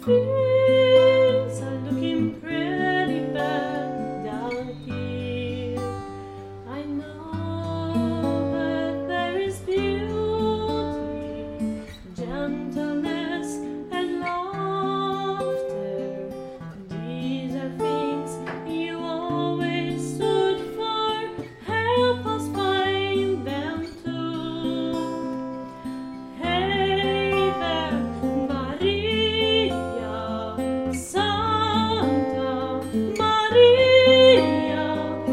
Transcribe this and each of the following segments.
Things are looking pretty bad down here. I know that there is beauty, gentleness, and laughter. These are things you always stood for. Help us find them too. Hey there, Maria, Santa Maria,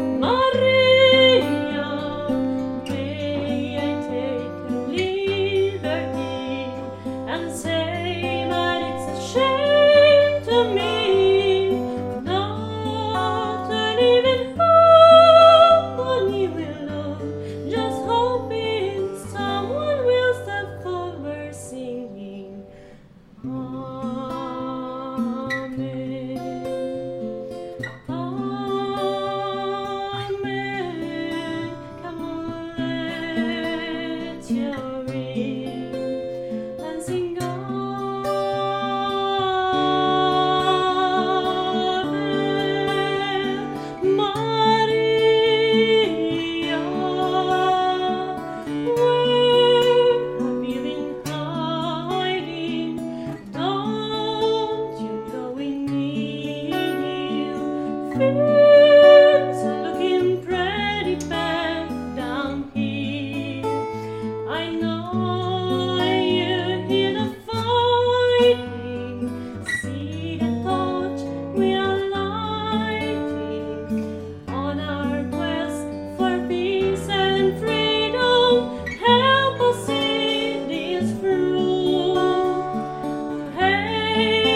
Maria. May I take a liberty and say that it's a shame to me not to live in hope when you will look, just hoping someone will step forward singing Amen. Amen. Come on, let your ring and sing Amen. Maria, where have you been hiding? Don't you know we need you? Things are looking pretty bad down here. I know you hear the fighting, see the torch we are lighting on our quest for peace and freedom. Help us see this through. Hey